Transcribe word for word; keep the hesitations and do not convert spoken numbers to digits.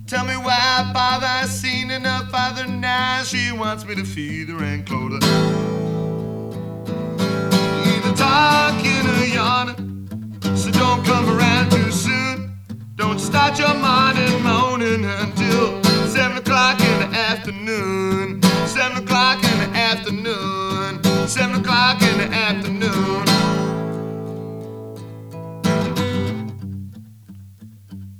Tell me why, Father, I've seen enough, Father, now she wants me to feed her and clothe her. Either talking or yawning, so don't come around too soon. Don't start your mind